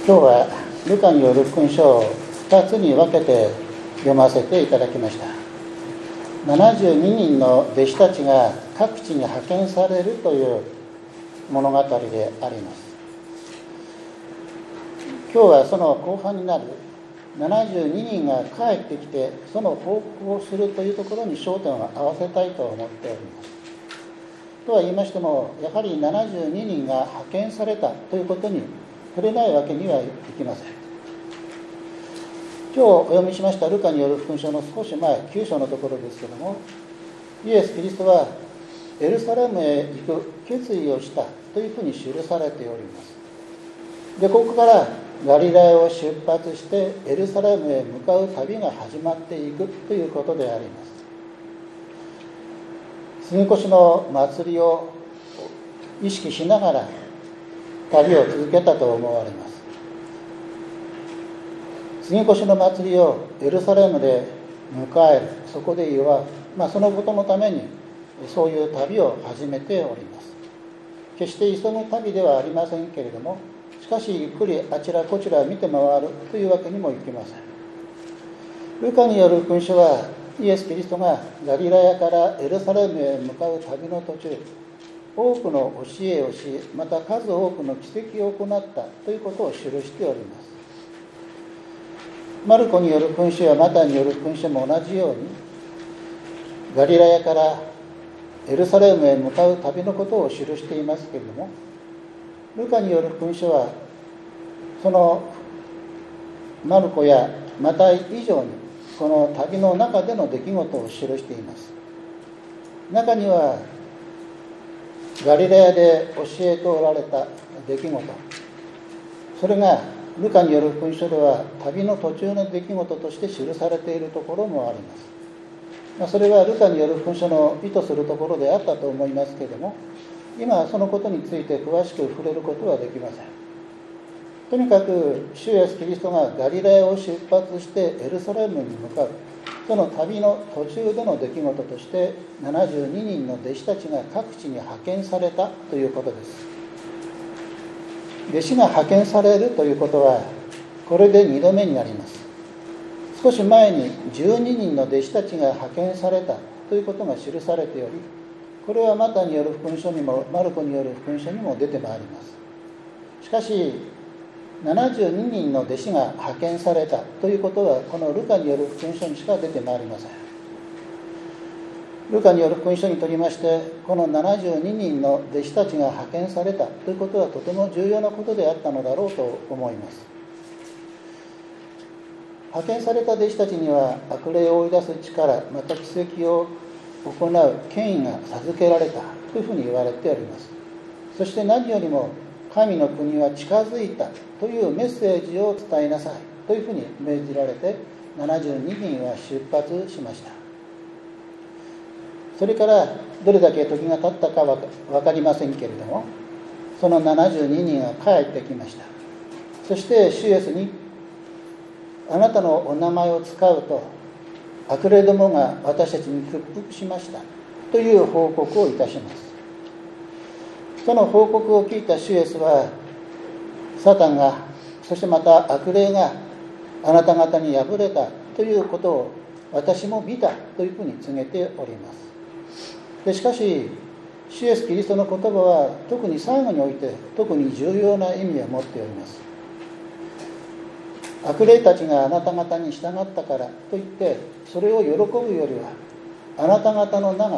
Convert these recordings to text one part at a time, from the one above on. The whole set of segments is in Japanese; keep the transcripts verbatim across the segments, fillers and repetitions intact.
今日はルカによる福音書をふたつに分けて読ませていただきました。ななじゅうににんの弟子たちが各地に派遣されるという物語であります。今日はその後半になるななじゅうににんが帰ってきてその報告をするというところに焦点を合わせたいと思っております。とは言いましても、やはりななじゅうににんが派遣されたということに触れないわけにはいきません。今日お読みしましたルカによる福音書の少し前、きゅう章のところですけれども、イエス・キリストはエルサレムへ行く決意をしたというふうに記されております。で、ここからガリラヤを出発してエルサレムへ向かう旅が始まっていくということであります。杉越の祭りを意識しながら旅を続けたと思われます。杉越の祭りをエルサレムで迎える、そこで祝う、まあ、そのことのためにそういう旅を始めております。決して急ぐ旅ではありませんけれども、しかしゆっくりあちらこちら見て回るというわけにもいきません。ルカによる福音書はイエス・キリストがガリラヤからエルサレムへ向かう旅の途中、多くの教えをし、また数多くの奇跡を行ったということを記しております。マルコによる福音書やマタイによる福音書も同じように、ガリラヤからエルサレムへ向かう旅のことを記していますけれども、ルカによる福音書はそのマルコやマタイ以上にこの旅の中での出来事を記しています。中にはガリラヤで教えておられた出来事、それがルカによる福音書では旅の途中の出来事として記されているところもあります。まあ、それはルカによる福音書の意図するところであったと思いますけれども、今はそのことについて詳しく触れることはできません。とにかく主イエス・キリストがガリラヤを出発してエルサレムに向かう、その旅の途中での出来事としてななじゅうににんの弟子たちが各地に派遣されたということです。弟子が派遣されるということはこれでにどめになります。少し前にじゅうににんの弟子たちが派遣されたということが記されており、これはマタイによる福音書にもマルコによる福音書にも出てまいります。しかしななじゅうににんの弟子が派遣されたということはこのルカによる福音書にしか出てまいりません。ルカによる福音書にとりましてこのななじゅうににんの弟子たちが派遣されたということはとても重要なことであったのだろうと思います。派遣された弟子たちには悪霊を追い出す力、また奇跡を行う権威が授けられたというふうに言われております。そして何よりも神の国は近づいたというメッセージを伝えなさいというふうに命じられてななじゅうににんは出発しました。それからどれだけ時が経ったかは分かりませんけれども、そのななじゅうににんが帰ってきました。そして主イエスにあなたのお名前を使うと悪霊どもが私たちに屈服しましたという報告をいたします。その報告を聞いた主イエスは、サタンが、そしてまた悪霊があなた方に敗れたということを私も見たというふうに告げております。でしかし主イエスキリストの言葉は特に最後において特に重要な意味を持っております。悪霊たちがあなた方に従ったからといってそれを喜ぶよりは、あなた方の名が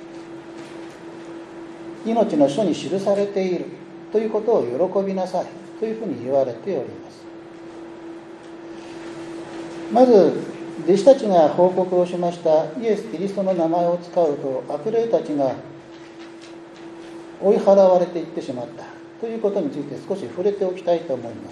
命の書に記されているということを喜びなさいというふうに言われております。まず弟子たちが報告をしましたイエス・キリストの名前を使うと悪霊たちが追い払われていってしまったということについて少し触れておきたいと思います。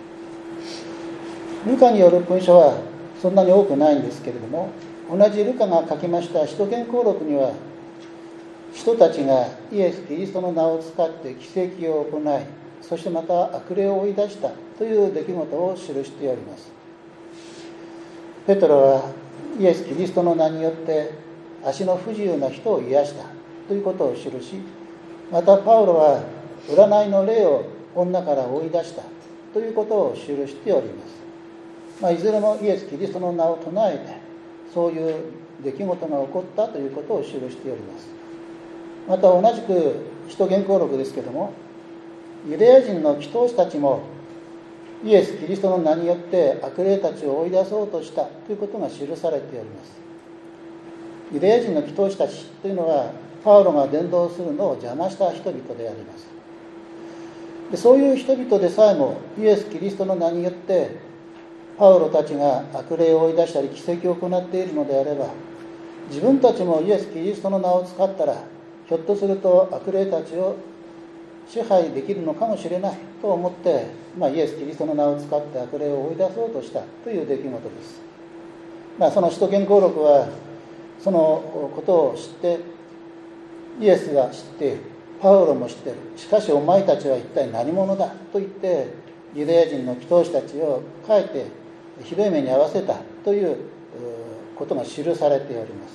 ルカによる福音書はそんなに多くないんですけれども、同じルカが書きました使徒言行録には人たちがイエス・キリストの名を使って奇跡を行い、そしてまた悪霊を追い出したという出来事を記しております。ペトロはイエス・キリストの名によって足の不自由な人を癒したということを記し、またパウロは占いの霊を女から追い出したということを記しております。まあ、いずれもイエス・キリストの名を唱えてそういう出来事が起こったということを記しております。また同じく使徒言行録ですけれども、ユダヤ人の祈祷師たちもイエス・キリストの名によって悪霊たちを追い出そうとしたということが記されております。ユダヤ人の祈祷師たちというのはパウロが伝道するのを邪魔した人々であります。でそういう人々でさえもイエス・キリストの名によってパウロたちが悪霊を追い出したり奇跡を行っているのであれば、自分たちもイエス・キリストの名を使ったらひょっとすると悪霊たちを支配できるのかもしれないと思って、まあ、イエス・キリストの名を使って悪霊を追い出そうとしたという出来事です。まあ、その使徒言行録はそのことを知ってイエスが知っている、パウロも知っている、しかしお前たちは一体何者だと言ってユダヤ人の祈祷師たちを書いてひどい目に遭わせたということが記されております。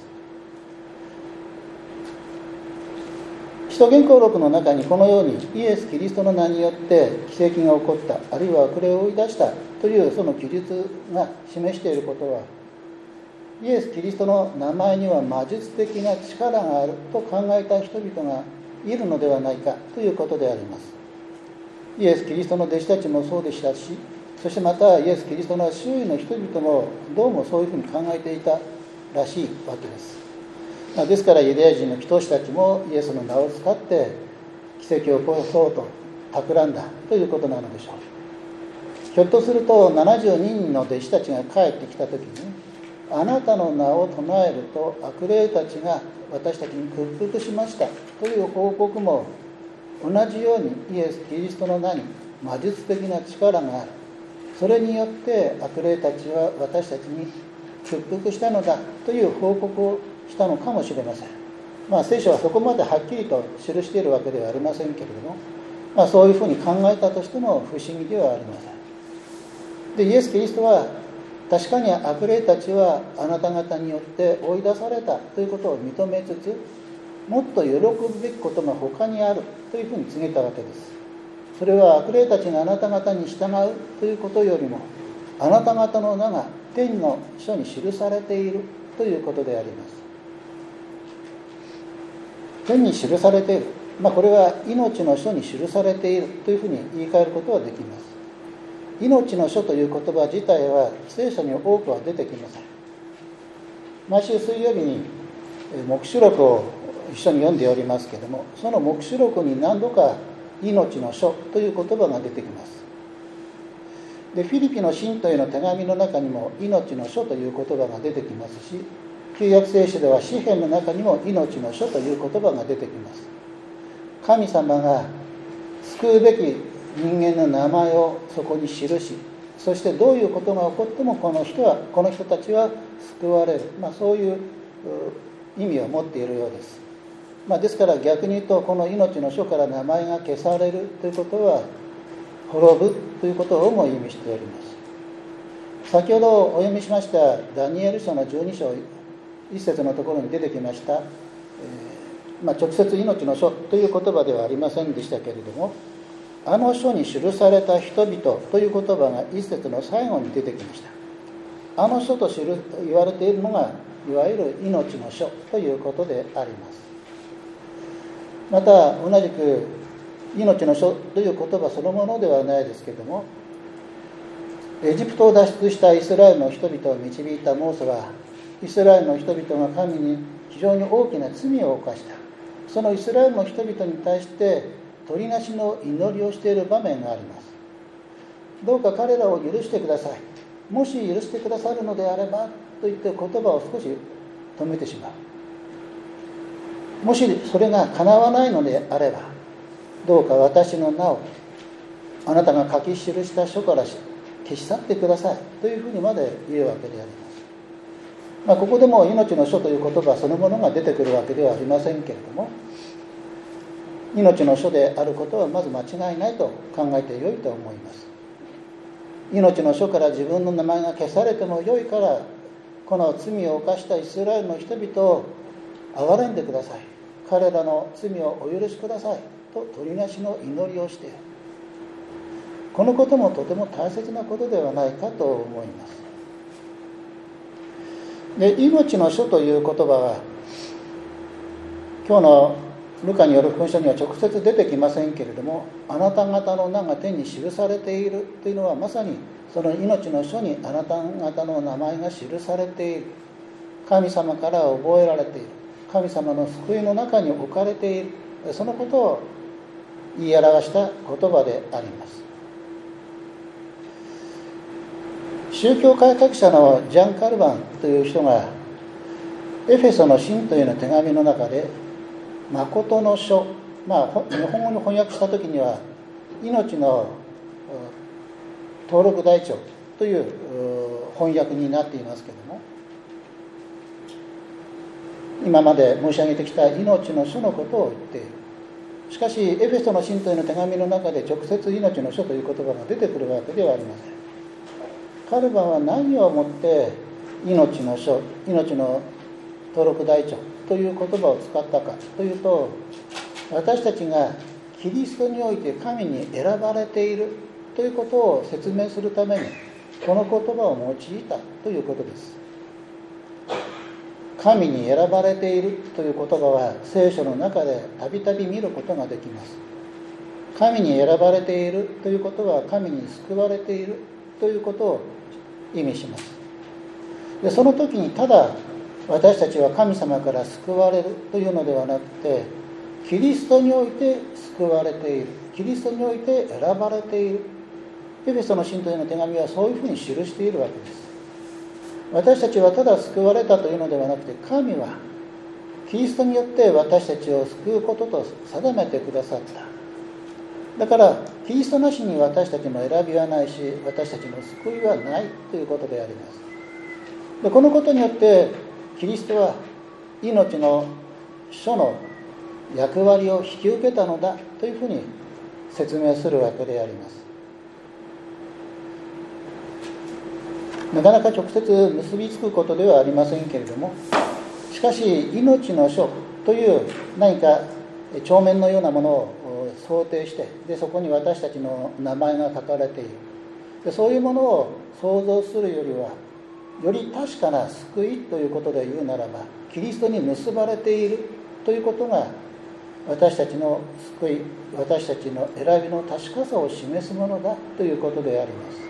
使徒言行録の中にこのようにイエス・キリストの名によって奇跡が起こった、あるいは悪霊を追い出したというその記述が示していることは、イエス・キリストの名前には魔術的な力があると考えた人々がいるのではないかということであります。イエス・キリストの弟子たちもそうでしたし、そしてまたイエス・キリストの周囲の人々もどうもそういうふうに考えていたらしいわけです。ですからユダヤ人の祈祷師たちもイエスの名を使って奇跡を起こそうと企んだということなのでしょう。ひょっとするとななじゅうににんの弟子たちが帰ってきた時に、あなたの名を唱えると悪霊たちが私たちに屈服しましたという報告も同じようにイエス・キリストの名に魔術的な力がある、それによって悪霊たちは私たちに屈服したのだという報告をしたのかもしれません。まあ、聖書はそこまではっきりと記しているわけではありませんけれども、まあ、そういうふうに考えたとしても不思議ではありません。でイエス・キリストは確かに悪霊たちはあなた方によって追い出されたということを認めつつ、もっと喜ぶべきことが他にあるというふうに告げたわけです。それは悪霊たちがあなた方に従うということよりも、あなた方の名が天の書に記されているということであります。天に記されている、まあ、これは命の書に記されているというふうに言い換えることはできます。命の書という言葉自体は聖書に多くは出てきません。毎週水曜日に黙示録を一緒に読んでおりますけれども、その黙示録に何度か命の書という言葉が出てきます。でフィリピの信徒への手紙の中にも命の書という言葉が出てきますし、旧約聖書では詩篇の中にも命の書という言葉が出てきます。神様が救うべき人間の名前をそこに記し、そしてどういうことが起こってもこの人はこの人たちは救われる、まあ、そういう意味を持っているようです。まあ、ですから逆に言うと、この命の書から名前が消されるということは滅ぶということをも意味しております。先ほどお読みしましたダニエル書のじゅうに章一節のところに出てきました、えーまあ、直接命の書という言葉ではありませんでしたけれども、あの書に記された人々という言葉が一節の最後に出てきました。あの書と知る言われているのがいわゆる命の書ということであります。また同じく命の書という言葉そのものではないですけれども、エジプトを脱出したイスラエルの人々を導いたモーセは、イスラエルの人々が神に非常に大きな罪を犯した。そのイスラエルの人々に対して取りなしの祈りをしている場面があります。どうか彼らを許してください、もし許してくださるのであればと言って言葉を少し止めてしまう。もしそれが叶わないのであれば、どうか私の名をあなたが書き記した書から消し去ってくださいというふうにまで言うわけであります。まあ、ここでも命の書という言葉そのものが出てくるわけではありませんけれども、命の書であることはまず間違いないと考えてよいと思います。命の書から自分の名前が消されてもよいから、この罪を犯したイスラエルの人々を憐れんでください、彼らの罪をお許しくださいと取りなしの祈りをしている。 このこともとても大切なことではないかと思います。で、命の書という言葉は今日のルカによる福音書には直接出てきませんけれども、あなた方の名が天に記されているというのは、まさにその命の書にあなた方の名前が記されている、神様から覚えられている、神様の救いの中に置かれている、そのことを言い表した言葉であります。宗教改革者のジャン・カルバンという人がエフェソの信というの手紙の中で、誠の書、まあ、日本語に翻訳した時には命の登録台帳という翻訳になっていますけれども、今まで申し上げてきた命の書のことを言っている。しかしエフェソの信というの手紙の中で直接命の書という言葉が出てくるわけではありません。カルバンは何をもって命の書、命の登録台帳という言葉を使ったかというと、私たちがキリストにおいて神に選ばれているということを説明するためにこの言葉を用いたということです。神に選ばれているという言葉は聖書の中でたびたび見ることができます。神に選ばれているということは神に救われているということを意味します。で、その時にただ私たちは神様から救われるというのではなくて、キリストにおいて救われている、キリストにおいて選ばれている。エフェソの信徒への手紙はそういうふうに記しているわけです。私たちはただ救われたというのではなくて、神はキリストによって私たちを救うことと定めてくださった。だからキリストなしに私たちの選びはないし、私たちの救いはないということであります。で、このことによってキリストは命の書の役割を引き受けたのだというふうに説明するわけであります。なかなか直接結びつくことではありませんけれども、しかし命の書という何か帳面のようなものを想定して、でそこに私たちの名前が書かれている。でそういうものを想像するよりは、より確かな救いということで言うならば、キリストに結ばれているということが私たちの救い、私たちの選びの確かさを示すものだということであります。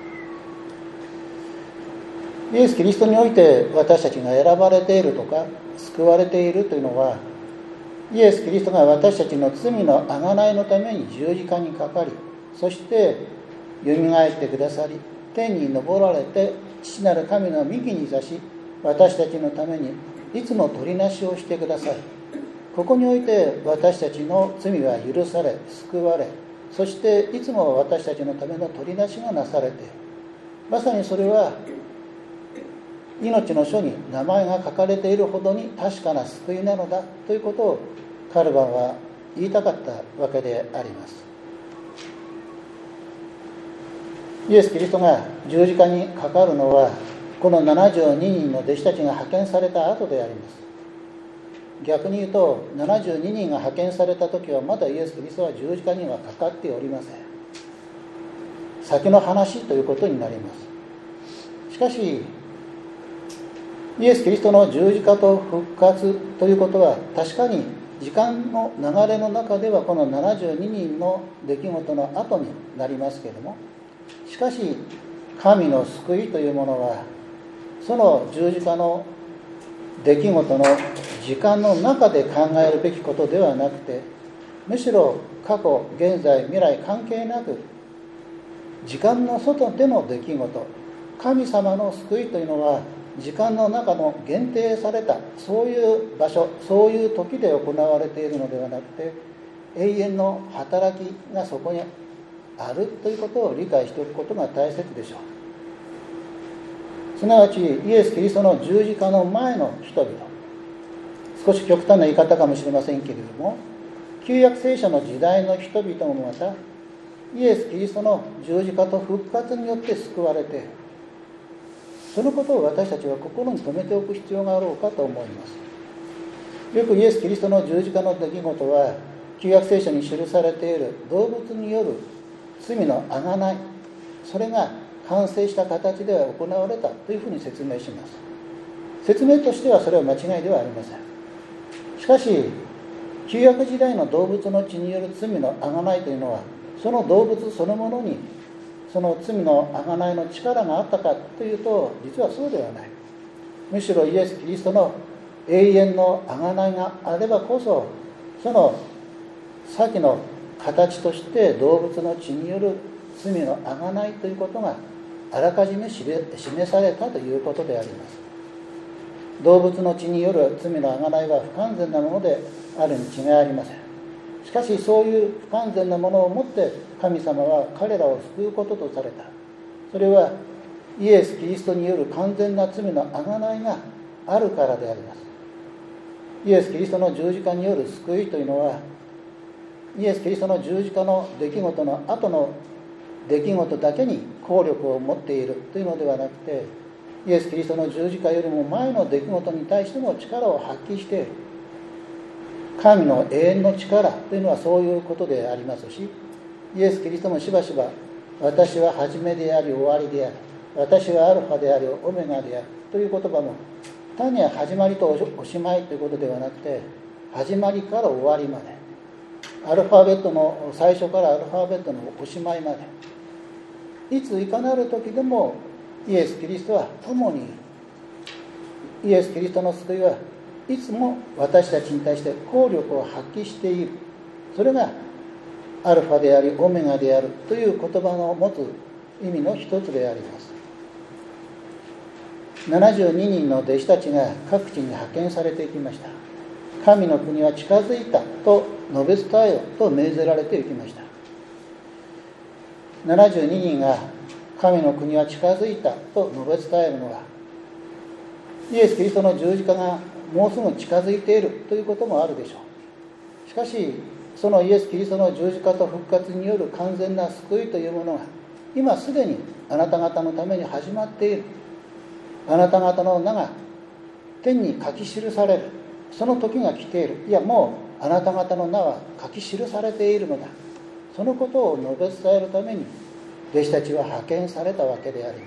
イエス・キリストにおいて私たちが選ばれているとか救われているというのは、イエス・キリストが私たちの罪の贖いのために十字架にかかり、そしてよみがえってくださり、天に昇られて父なる神の御木に座し、私たちのためにいつも取りなしをしてください。ここにおいて私たちの罪は許され救われ、そしていつも私たちのための取りなしがなされている。まさにそれは命の書に名前が書かれているほどに確かな救いなのだということをカルバンは言いたかったわけであります。イエス・キリストが十字架にかかるのは、このななじゅうににんの弟子たちが派遣された後であります。逆に言うと、ななじゅうににんが派遣された時はまだイエス・キリストは十字架にはかかっておりません。先の話ということになります。しかしイエス・キリストの十字架と復活ということは、確かに時間の流れの中ではこのななじゅうににんの出来事の後になりますけれども、しかし神の救いというものはその十字架の出来事の時間の中で考えるべきことではなくて、むしろ過去、現在、未来関係なく時間の外での出来事、神様の救いというのは時間の中の限定されたそういう場所、そういう時で行われているのではなくて、永遠の働きがそこにあるということを理解しておくことが大切でしょう。すなわちイエス・キリストの十字架の前の人々、少し極端な言い方かもしれませんけれども、旧約聖書の時代の人々もまたイエス・キリストの十字架と復活によって救われて、そのことを私たちは心に留めておく必要があろうかと思います。よくイエス・キリストの十字架の出来事は旧約聖書に記されている動物による罪の贖いそれが完成した形で行われたというふうに説明します。説明としてはそれは間違いではありません。しかし旧約時代の動物の血による罪の贖いというのは、その動物そのものにその罪の贖いの力があったかというと、実はそうではない。むしろイエス・キリストの永遠の贖いがあればこそ、その先の形として動物の血による罪の贖いということがあらかじめ示されたということであります。動物の血による罪の贖いは不完全なものであるに違いありません。しかしそういう不完全なものをもって神様は彼らを救うこととされた。それはイエス・キリストによる完全な罪の贖いがあるからであります。イエス・キリストの十字架による救いというのは、イエス・キリストの十字架の出来事の後の出来事だけに効力を持っているというのではなくて、イエス・キリストの十字架よりも前の出来事に対しても力を発揮している。神の永遠の力というのはそういうことでありますし、イエス・キリストもしばしば私は初めであり終わりである、私はアルファでありオメガであるという言葉も、単に始まりとおしまいということではなくて、始まりから終わりまで、アルファベットの最初からアルファベットのおしまいまで、いついかなる時でもイエス・キリストは共にいる。イエス・キリストの救いはいつも私たちに対して効力を発揮している。それがアルファでありオメガであるという言葉の持つ意味の一つであります。ななじゅうににんの弟子たちが各地に派遣されていきました。神の国は近づいたと述べ伝えよと命ぜられていきました。ななじゅうににんが神の国は近づいたと述べ伝えるのは、イエス・キリストの十字架がもうすぐ近づいているということもあるでしょう。しかしそのイエス・キリストの十字架と復活による完全な救いというものが今すでにあなた方のために始まっている。あなた方の名が天に書き記される、その時が来ている。いや、もうあなた方の名は書き記されているのだ。そのことを述べ伝えるために弟子たちは派遣されたわけであります。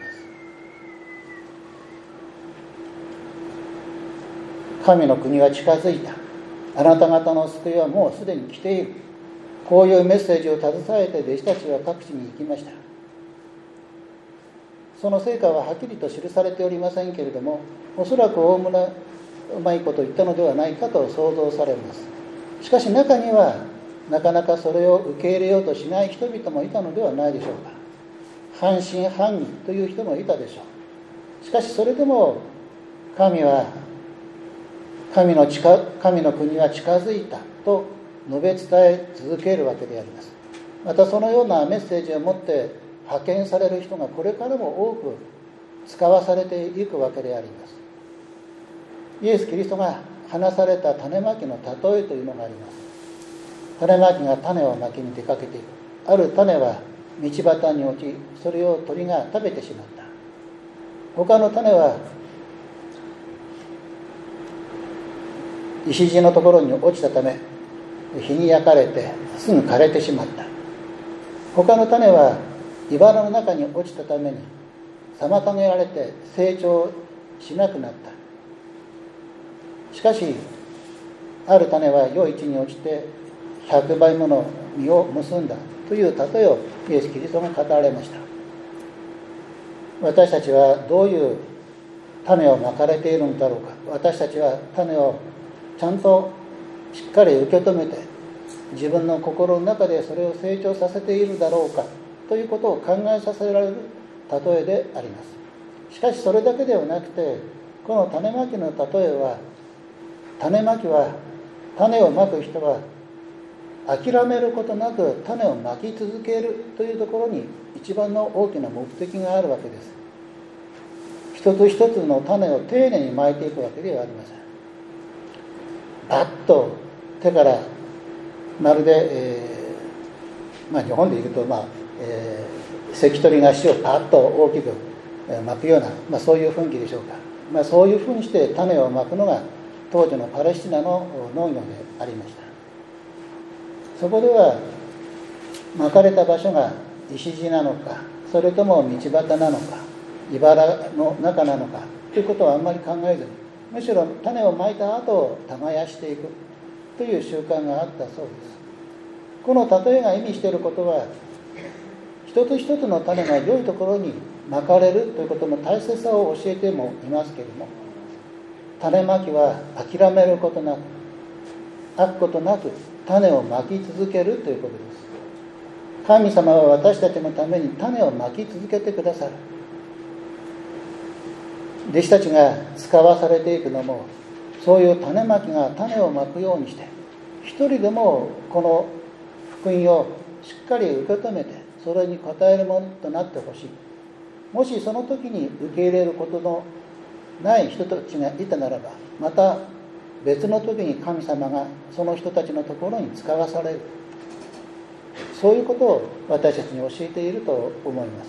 神の国は近づいた。あなた方の救いはもうすでに来ている。こういうメッセージを携えて弟子たちは各地に行きました。その成果ははっきりと記されておりませんけれども、おそらく大村うまいこと言ったのではないかと想像されます。しかし中にはなかなかそれを受け入れようとしない人々もいたのではないでしょうか。半信半疑という人もいたでしょう。しかしそれでも神は神の近神の国は近づいたと述べ伝え続けるわけであります。またそのようなメッセージを持って派遣される人がこれからも多く使わされていくわけであります。イエス・キリストが話された種まきの例えというのがあります。種まきが種をまきに出かけていく。ある種は道端に落ち、それを鳥が食べてしまった。他の種は石地のところに落ちたため日に焼かれてすぐ枯れてしまった。他の種は茨の中に落ちたために妨げられて成長しなくなった。しかしある種は良い地に落ちてひゃくばいもの実を結んだという例えをイエス・キリストが語られました。私たちはどういう種をまかれているのだろうか。私たちは種をちゃんとしっかり受け止めて自分の心の中でそれを成長させているだろうかということを考えさせられる例えであります。しかしそれだけではなくて、この種まきの例えは、種まきは種をまく人は諦めることなく種をまき続けるというところに一番の大きな目的があるわけです。一つ一つの種を丁寧にまいていくわけではありません。バッと手からまるで、えーまあ、日本でいうと、まあえー、関取が石をパッと大きくまくような、まあ、そういう雰囲気でしょうか。まあ、そういうふうにして種をまくのが当時のパレスチナの農業でありました。そこではまかれた場所が石地なのかそれとも道端なのか、茨の中なのかということはあんまり考えずに、むしろ種をまいた後耕していくという習慣があったそうです。この例えが意味していることは、一つ一つの種が良いところにまかれるということの大切さを教えてもいますけれども、種まきは諦めることなく、飽くことなく種をまき続けるということです。神様は私たちのために種をまき続けてくださる。弟子たちが使わされていくのも、そういう種まきが種をまくようにして、一人でもこの福音をしっかり受け止めて、それに応えるものとなってほしい。もしその時に受け入れることのない人たちがいたならば、また別の時に神様がその人たちのところに使わされる、そういうことを私たちに教えていると思います。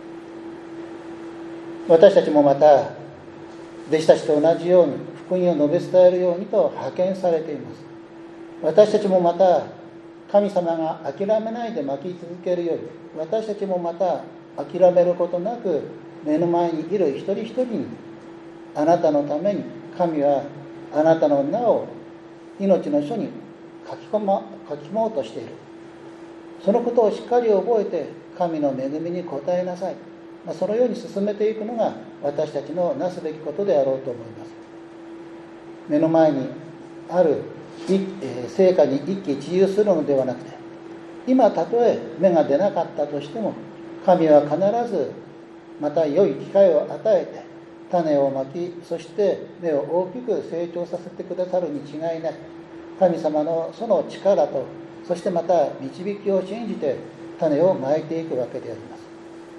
私たちもまた弟子たちと同じように福音を述べ伝えるようにと派遣されています。私たちもまた神様が諦めないで巻き続けるように、私たちもまた諦めることなく、目の前にいる一人一人に、あなたのために神はあなたの名を命の書に書き込ま、書き込もうとしている。そのことをしっかり覚えて神の恵みに応えなさい。そのように進めていくのが私たちのなすべきことであろうと思います。目の前にある成果に一喜一憂するのではなくて、今たとえ芽が出なかったとしても、神は必ずまた良い機会を与えて種をまき、そして芽を大きく成長させてくださるに違いない。神様のその力と、そしてまた導きを信じて種をまいていくわけであります。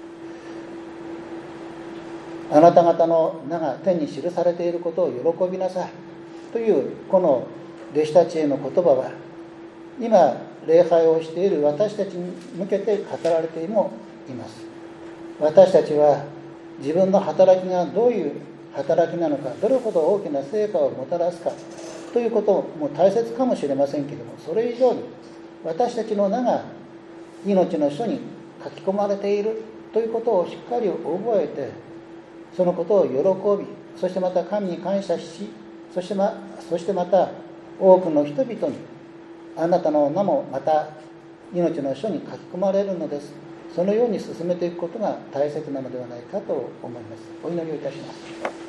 あなた方の名が天に記されていることを喜びなさいというこの弟子たちへの言葉は、今礼拝をしている私たちに向けて語られてもいます。私たちは自分の働きがどういう働きなのか、どれほど大きな成果をもたらすかということも大切かもしれませんけれども、それ以上に私たちの名が命の書に書き込まれているということをしっかり覚えて、そのことを喜び、そしてまた神に感謝し、そしてま、そしてまた多くの人々にあなたの名もまた命の書に書き込まれるのです。そのように進めていくことが大切なのではないかと思います。お祈りをいたします。